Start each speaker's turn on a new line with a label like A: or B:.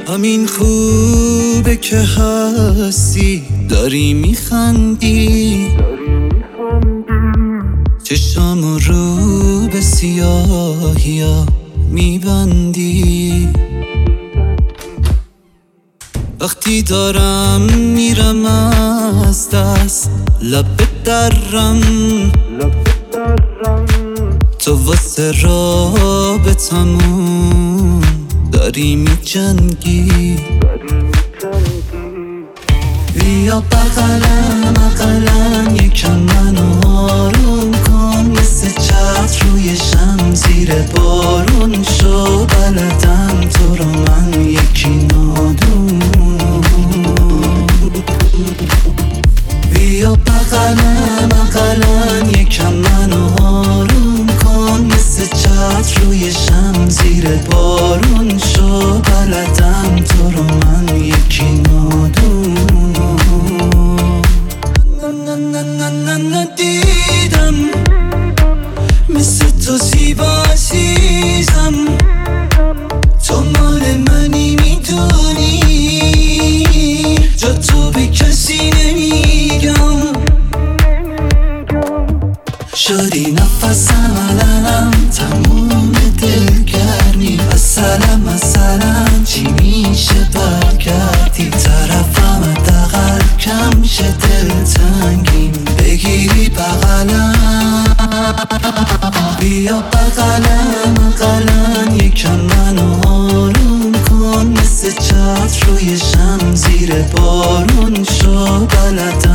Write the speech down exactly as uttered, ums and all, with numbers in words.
A: همین خوبه که هستی، داری میخندی، چشامو رو به سیاهیا میبندی. وقتی دارم میرم از دست لب درم، تو واسه رابطمون داری میجنگی. بیا بغلم بغلم یکم منو آروم کن، مثل چتر روی شم زیر بارون شو، بلدم تو رو من یکی نادون. بیا بغلم بغلم یکم منو آروم کن، مثل چتر روی شم زیر بارون شو، بلدم تو رو من یکی نادون. ندیدم مثل تو زیبا عزیزم، تو مال منی میدونی، جا تو به کسی نمیگم. شدی نفسم علم تموم دلگرمی، مثلا مثلا چی میشه برگردی طرفم، حداقل کم شه دلتنگیم بگیری بغلم. بیا بغلم بغلم یکم منو آروم کن، مثل چتر روی شم زیر بارون شو، بلدم